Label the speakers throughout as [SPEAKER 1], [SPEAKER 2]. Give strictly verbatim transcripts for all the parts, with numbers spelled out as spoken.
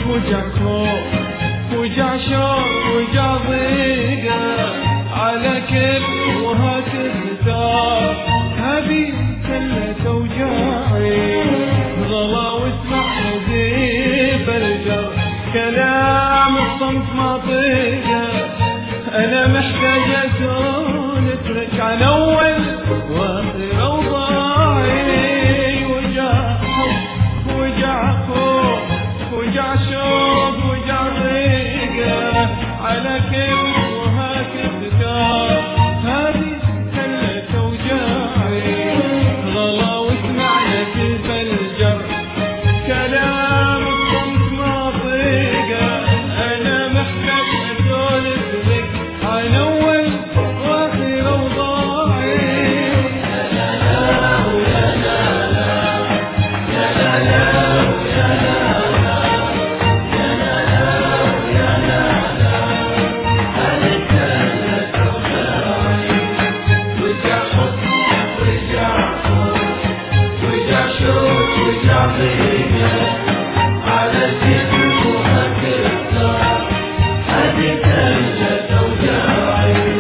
[SPEAKER 1] وجع خوف وجع شوق وجع ضيقة على كل وهات الختار هذه كلة اوجاعي غلا واسمع نزيف الجر كلام الصمت ما طيقه انا محتاج اسولف لك عن اول واخر اوضاعي وجع حب وجع خوف وجع شوق وجع ضيقه على كل وهات الختار هذه كلة اوجاعي غلا واسمع نزيف الجر كلام الصمت ما طيقه انا محتاج اسولف لك عن اول واخر اوضاعي يا لا لا ويا لا لا يا لا لا ويا لا لا يا لا لا ويا لا لا هذه كلة اوجاعي وجع حب وجع خوف وجع شوق وجع ضيقه على الكتف وهات الختار هذه كلة اوجاعي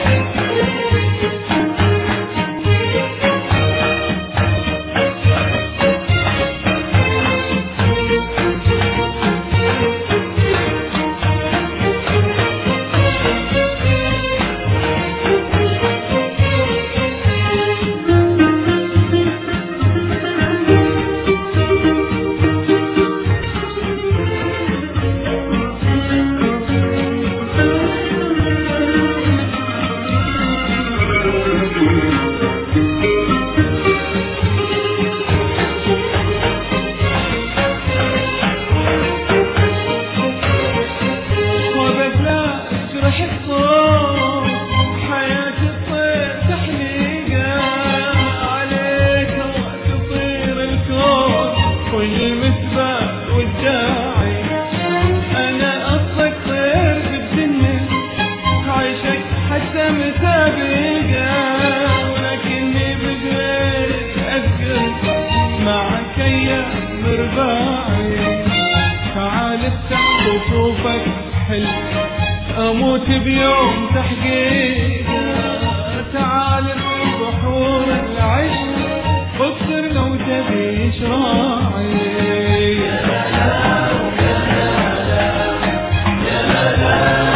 [SPEAKER 1] تعال افتح صفوفك حل اموت بيوم تحقيقه تعال بحور العشق اكثر لو تبي شراعي يا لا لا يا لا لا يا لا لا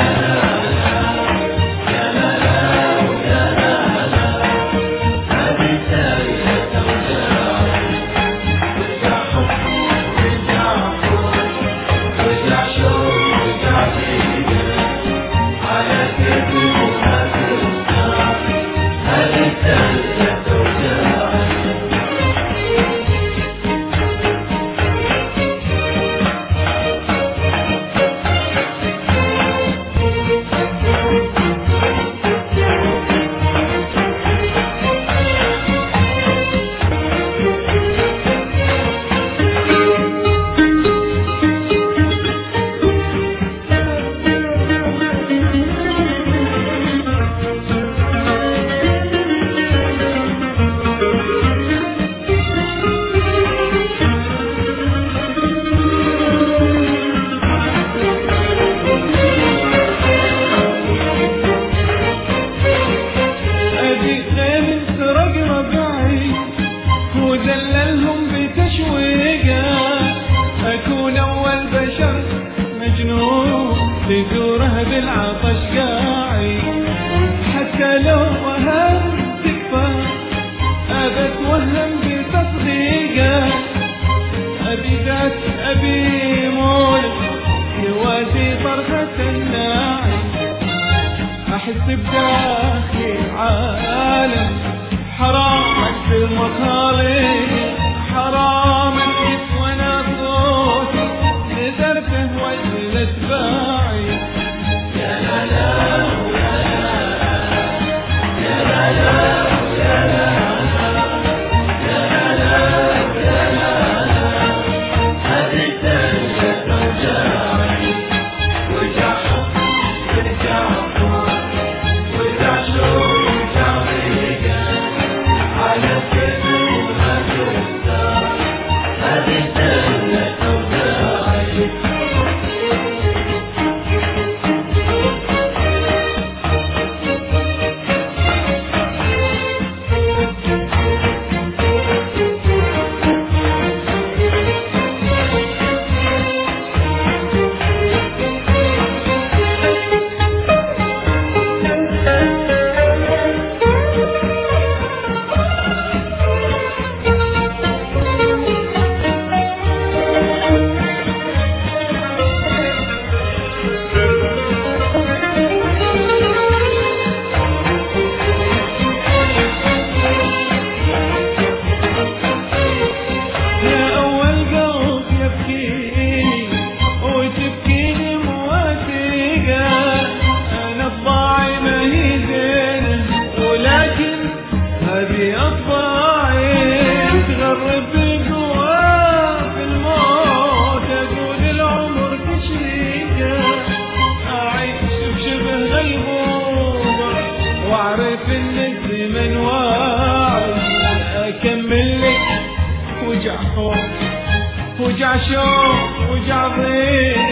[SPEAKER 1] يا لا لا يا لا لا هذه كلة اوجاعي وجع حب وجع خوف وجع شوق وجع ضيقه على كتفي وهات الختار هذه كلة اوجاعي ودللهم بتشويقه اكون اول بشر مجنون لزوره بالعطش قاعي حتى لو وهم تكفى ابى اتوهم بتصديقه ابي ذات ابي مولد يوازي طرفة الناعي احس بداخلي عالم حرام في المخالي حرام الكف وانا صوتي نذرته وجه اتباعي يا لا لا يا لا لا يا لا لا يا لا لا هذه كلة اوجاعي وجع حب وجع خوف وجع شوق وجع ضيقه على كتف وهات الختار هذه كلة اوجاعي شوق وجعظيم